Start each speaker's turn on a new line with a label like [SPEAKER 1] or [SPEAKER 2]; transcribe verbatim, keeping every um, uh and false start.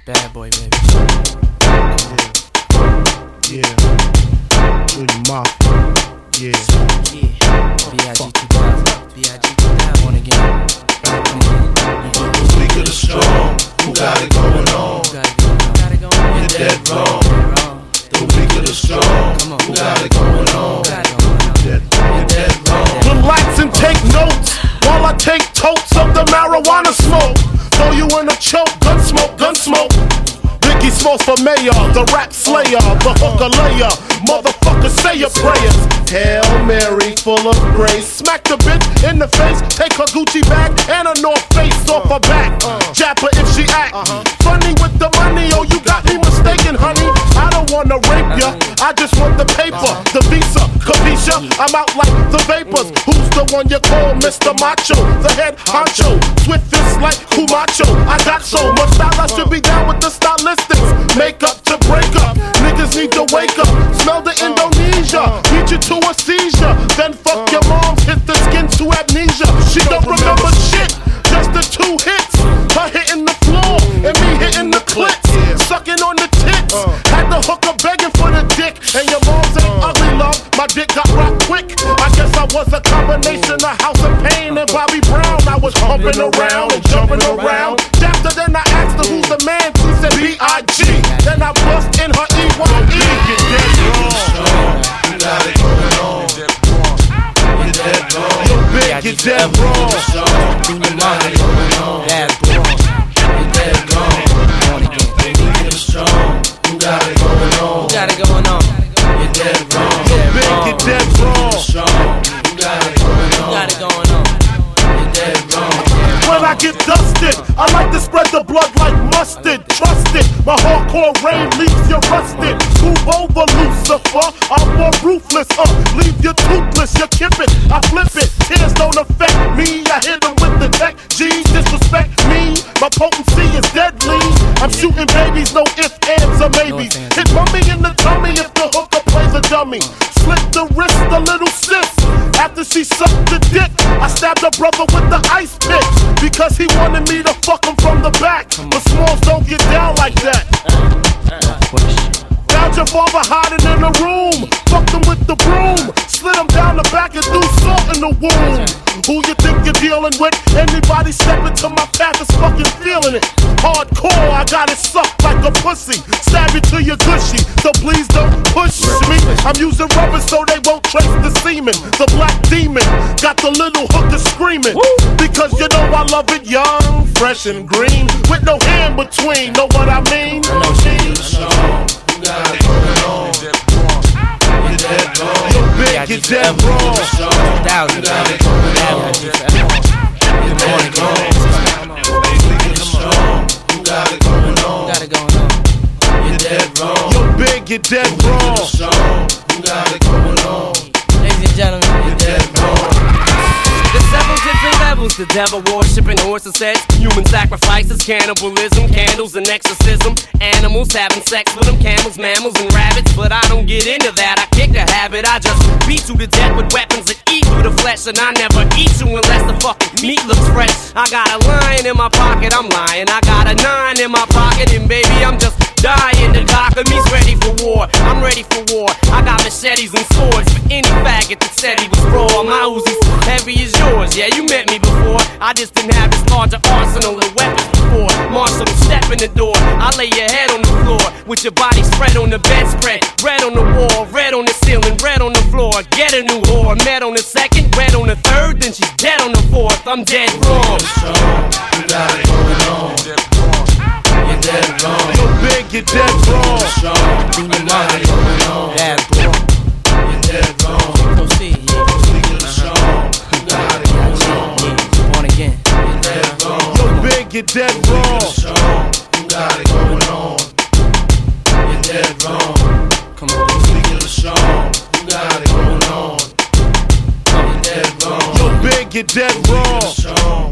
[SPEAKER 1] Bad boy, baby.
[SPEAKER 2] Yeah, yeah. Junior Mafia. Yeah.
[SPEAKER 1] Yeah. B I G two thousand. B I G two thousand. Born again.
[SPEAKER 3] The weak of the strong, who got it going on? You're dead wrong. The weak of the strong, who got it going on? You're dead wrong.
[SPEAKER 2] Relax and take notes while I take totes of the marijuana smoke. Throw you in a choke, gun smoke, gun smoke. Biggie Smalls for mayor, the rap slayer, the hooker layer. Motherfucker, say your prayers. Hail Mary, full of grace. Smack the bitch in the face, take her Gucci bag and a North Face off her back. Jab her if she act funny with the money. Oh, you got me mistaken, honey. I don't wanna rape ya, I just want the paper, the visa, capisha. I'm out like the vapors. Who's the one you call Mister Macho? The head honcho, swift fist like Kumacho. I got so much style, I should be down with the stylistics. Make up to break up, niggas need to wake up. Smell the Indonesia, beat you to a seizure. Then fuck your moms, hit the skin to amnesia. She don't remember shit, just the two hits. Her hitting the floor and me hitting the clits. Sucking on the tits, had the hooker begging for the dick. And your mom's ain't ugly, love, my dick got rocked quick. I guess I was a combination of House of Pain and Bobby Brown. I was humping around and jumping around. After then I asked her who's the man, she said B I G. Then I bust in her E Y E.
[SPEAKER 3] You're dead wrong. You got it going on. You're dead wrong.
[SPEAKER 2] Yo, big, you're dead wrong.
[SPEAKER 3] You got it going on.
[SPEAKER 1] Bad boy.
[SPEAKER 3] You're dead wrong.
[SPEAKER 1] Born again.
[SPEAKER 3] You're strong. You got it going on.
[SPEAKER 1] Got it going on.
[SPEAKER 3] You're dead wrong.
[SPEAKER 2] Yo, big, you're dead wrong.
[SPEAKER 3] Strong. You got it going on.
[SPEAKER 1] Got it going on.
[SPEAKER 3] You're dead wrong.
[SPEAKER 2] When I get dusted, I like to spread the blood like mustard. Trust it, my hardcore rain leaves you rusted. Move over, Lucifer, I'm more ruthless. Uh, leave you toothless, you kip it, I flip it. Tears don't affect me, I hit them with the tech. G, disrespect me, my potency is deadly. I'm shooting babies, no ifs, ands, or maybes. Hit mummy in the tummy if the hooker plays a dummy. Slit the wrist, a little sis. After she sucked the dick, I stabbed her brother with the ice pick. Because he wanted me to fuck him from the back. But Smalls don't get down like that. Found your father hiding in the room. Fucked him with the broom. Slid him down the back and threw salt in the womb. Who you think you're dealing with? Anybody step into my path is fucking feeling it. Hardcore, I got it sucked like a pussy. Stab you to your gushy, so please don't push me. I'm using rubber so they won't trace the semen. The black demon got the little hooker screaming. Because you know I love it young, fresh and green, with no hand between. Know what I mean?
[SPEAKER 3] You're strong. You got it going on. You're dead wrong.
[SPEAKER 2] Yo, big, you're dead wrong.
[SPEAKER 1] Thousand.
[SPEAKER 3] You got it going on. You're dead wrong. You're strong. You got it going on.
[SPEAKER 1] Got it going on.
[SPEAKER 3] You're dead wrong.
[SPEAKER 2] Yo, big, you're dead wrong.
[SPEAKER 3] You're strong. You got it going on.
[SPEAKER 1] Ladies and gentlemen,
[SPEAKER 3] You're dead wrong.
[SPEAKER 4] The several different levels, the devil worshipping horses heads, human sacrifices, cannibalism, candles and exorcism, animals having sex with them, camels, mammals and rabbits. But I don't get into that, I kick the habit. I just beat you to death with weapons that eat through the flesh. And I never eat you unless the fucking meat looks fresh. I got a lion in my pocket, I'm lying. I got a nine in my pocket, and baby I'm just dying. The cock of me's ready for war, I'm ready for war. I got machetes and swords for any faggot that said he was raw. My Uzi's heavy as yours, yeah, you met me before. I just didn't have as large an arsenal of weapons before. Marshal, step in the door, I lay your head on the floor with your body spread on the bedspread. Red on the wall, red on the ceiling, red on the floor. Get a new whore, met on the second, red on the third, then she's dead on the fourth. I'm dead wrong.
[SPEAKER 3] You got it going on. You're dead wrong.
[SPEAKER 2] Yo, big, you're dead wrong.
[SPEAKER 3] You got it going on.
[SPEAKER 1] bad boy.
[SPEAKER 3] You're dead wrong.
[SPEAKER 1] Proceed, yeah.
[SPEAKER 3] You're strong. You got it going on.
[SPEAKER 1] Yeah. Born again.
[SPEAKER 3] You're dead wrong.
[SPEAKER 2] Yo, big, you're dead wrong.
[SPEAKER 3] Strong. You got it going on. You're dead wrong.
[SPEAKER 1] Come on.
[SPEAKER 3] You're strong. You got it going on. You're dead wrong.
[SPEAKER 2] Yo, big, you're dead wrong.
[SPEAKER 3] Strong.